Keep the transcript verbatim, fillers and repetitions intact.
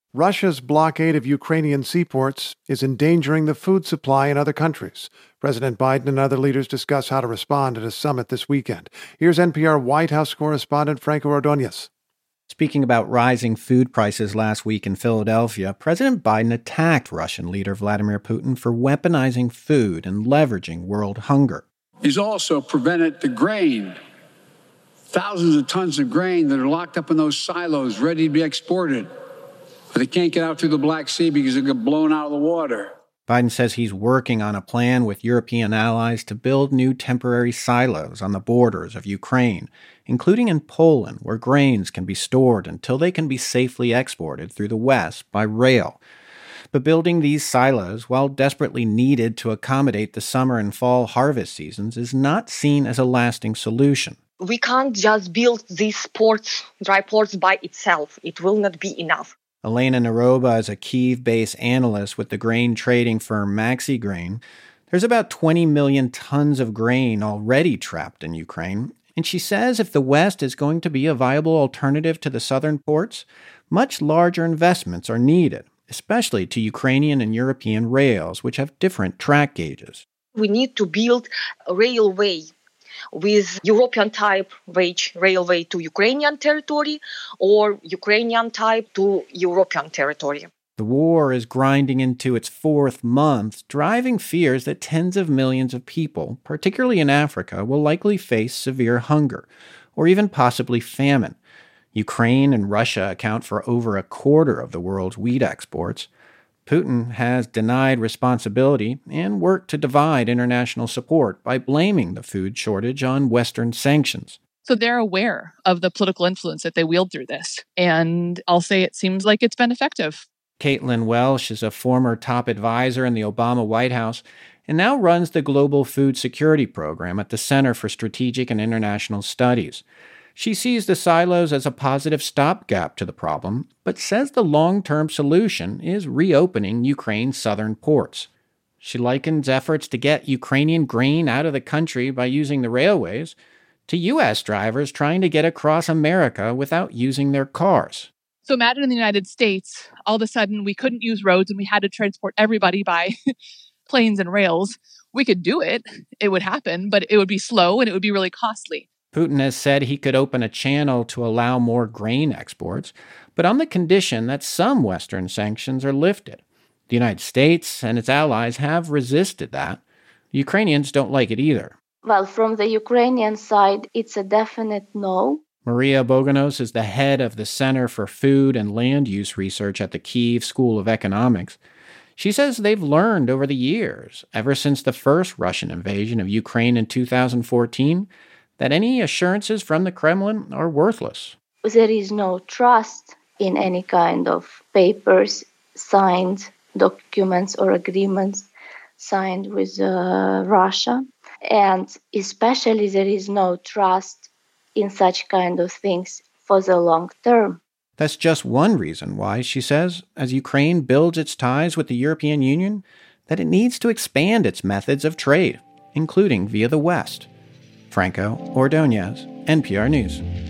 Russia's blockade of Ukrainian seaports is endangering the food supply in other countries. President Biden and other leaders discuss how to respond at a summit this weekend. Here's N P R White House correspondent Franco Ordonez. Speaking about rising food prices last week in Philadelphia, President Biden attacked Russian leader Vladimir Putin for weaponizing food and leveraging world hunger. He's also prevented the grain, thousands of tons of grain that are locked up in those silos ready to be exported. But they can't get out through the Black Sea because they get blown out of the water. Biden says he's working on a plan with European allies to build new temporary silos on the borders of Ukraine, including in Poland, where grains can be stored until they can be safely exported through the West by rail. But building these silos, while desperately needed to accommodate the summer and fall harvest seasons, is not seen as a lasting solution. We can't just build these ports, dry ports by itself. It will not be enough. Elena Naroba is a Kyiv-based analyst with the grain trading firm Maxi Grain. There's about twenty million tons of grain already trapped in Ukraine, and she says if the West is going to be a viable alternative to the southern ports, much larger investments are needed, especially to Ukrainian and European rails, which have different track gauges. We need to build a railway with European type railway to Ukrainian territory or Ukrainian type to European territory. The war is grinding into its fourth month, driving fears that tens of millions of people, particularly in Africa, will likely face severe hunger or even possibly famine. Ukraine and Russia account for over a quarter of the world's wheat exports. Putin has denied responsibility and worked to divide international support by blaming the food shortage on Western sanctions. So they're aware of the political influence that they wield through this. And I'll say it seems like it's been effective. Caitlin Welsh is a former top advisor in the Obama White House and now runs the Global Food Security Program at the Center for Strategic and International Studies. She sees the silos as a positive stopgap to the problem, but says the long-term solution is reopening Ukraine's southern ports. She likens efforts to get Ukrainian grain out of the country by using the railways to U S drivers trying to get across America without using their cars. So imagine in the United States, all of a sudden we couldn't use roads and we had to transport everybody by planes and rails. We could do it. It would happen, but it would be slow and it would be really costly. Putin has said he could open a channel to allow more grain exports, but on the condition that some Western sanctions are lifted. The United States and its allies have resisted that. The Ukrainians don't like it either. Well, from the Ukrainian side, it's a definite no. Maria Boganos is the head of the Center for Food and Land Use Research at the Kyiv School of Economics. She says they've learned over the years, ever since the first Russian invasion of Ukraine in two thousand fourteen, that any assurances from the Kremlin are worthless. There is no trust in any kind of papers, signed documents or agreements signed with uh, Russia. And especially there is no trust in such kind of things for the long term. That's just one reason why, she says, as Ukraine builds its ties with the European Union, that it needs to expand its methods of trade, including via the West. Franco Ordonez, N P R News.